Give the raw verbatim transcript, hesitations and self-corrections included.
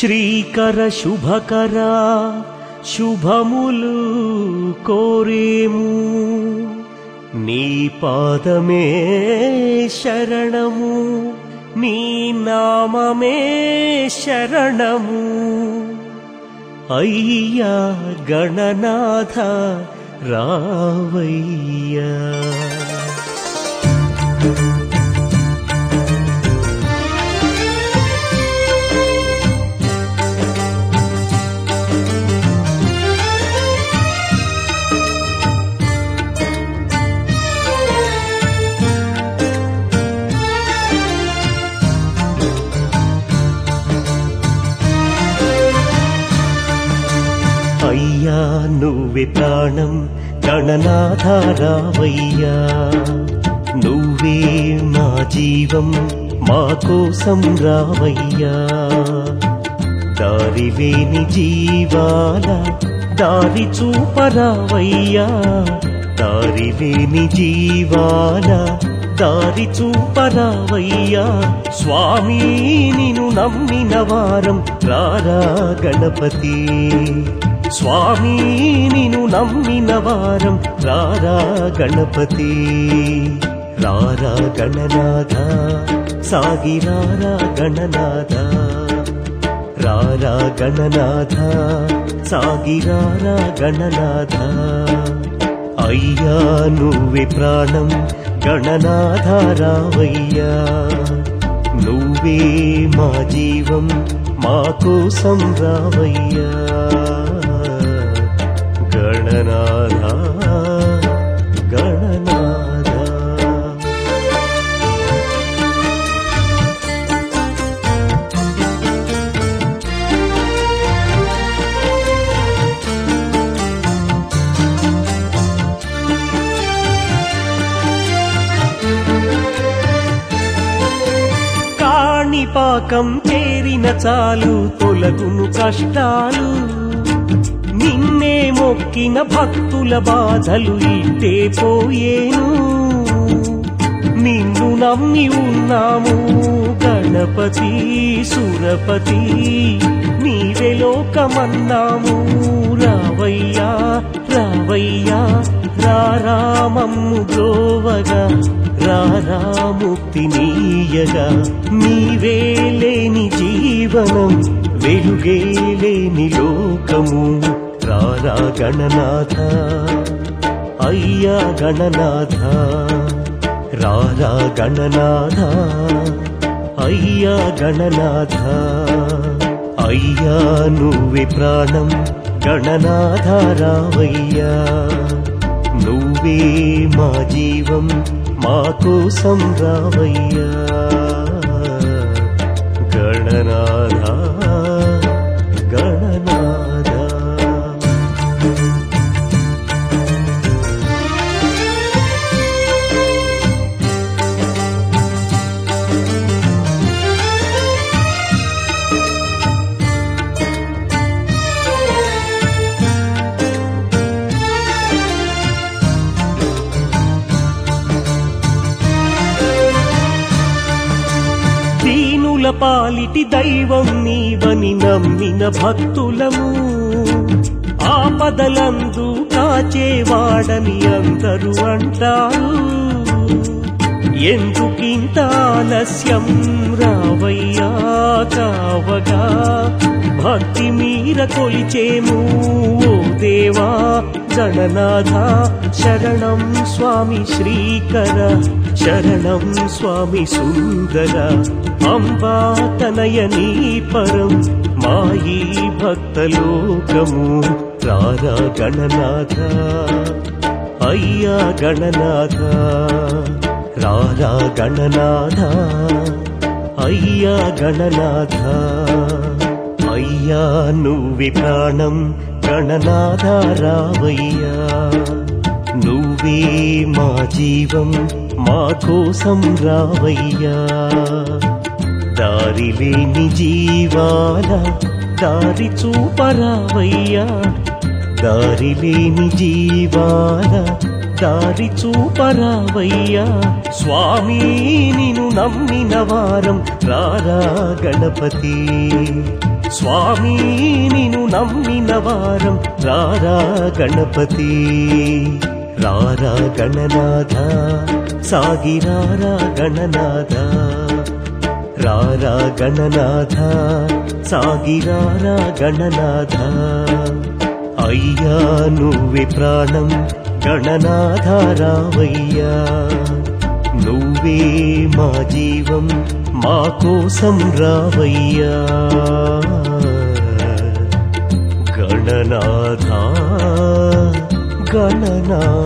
శ్రీకర శుభకర శుభములు కోరేము, నీ పాదమే శరణము, నీ నామమే శరణము. అయ్యా గణనాథ రావయ్యా. అయ్యా నువ్వే ప్రాణం గణనాథ రావయ్యా, నువ్వే మా జీవం మా కోసం రావయ్యా. దారి లేని జీవాల దారి చూపరావయ్యా, దారి లేని జీవాల దారి చూపరావయ్యా. స్వామి నిన్ను నమ్మిన వారం రారా గణపతి, స్వామి నిన్ను నమ్మిన వారం రారా గణపతి. రారా గణనాథ సాగిరారా గణనాథ, రారా గణనాథ సాగిరారా గణనాథ. అయ్యా నువ్వే ప్రాణం గణనాథ రావయ్యా, నువ్వే మా జీవం మా కోసం రావయ్యా. గణనాథ గణనాథ. కాణిపాకం చేరిన చాలు తొలగును కష్టాలు, నిన్నే మొక్కిన భక్తుల బాధలు ఇట్టే పోయేను. నిన్ను నమ్మి ఉన్నాము గణపతి సురపతి, నీవే లోకమన్నాము రావయ్యా రావయ్యా. రారామమ్ము బ్రోవగా రారా ముక్తి నీయగా, నీవే లేని జీవనం వెలుగే లేని లోకము. రారా గణనాథ అయ్యా గణనాథ, రారా గణనాథ అయ్యా గణనాథ. అయ్యా నువ్వే ప్రాణం గణనాథ రావయ్యా, నువ్వే మా జీవం మా కోసం రావయ్యా. గణనాథ గణనాథ. దీనుల పాలిటి దైవం నీవని నమ్మిన భక్తులము, ఆపదలందు కాచేవాడని అందరూ అంటారు. ఎందుకింత ఆలస్యం రావయ్యా కావగా, భక్తి మీర కొలిచేము ఓ దేవా గణనాథ. శరణం స్వామి శ్రీకర, శరణం స్వామి సుందర, అంబా తనయనీ పరం మాయీ భక్తలోకము. రారా గణనాథ అయ్యా గణనాథ, రారా గణనాథ అయ్యా గణనాథ. అయ్యా నువ్వే ప్రాణం గణనాథ రావయ్యా, నువ్వే మా జీవం మా కోసం రావయ్యా. దారి లేని జీవాల దారి చూపరావయ్యా, దారి లేని జీవాల దారి చూపరావయ్యా. స్వామి నిన్ను నమ్మిన వారం రారా గణపతి, స్వామి నిను నమ్మిన వారం రారా గణపతి రారా గణనాథ సాగిరారా గణనాథ రారా గణనాథ సాగిరారా గణనాథ అయ్యా నువ్వే ప్రాణం గణనాథ రావయ్యా నువ్వే మా జీవం మా కోసం రావయ్యా గణనాథ గణనాథ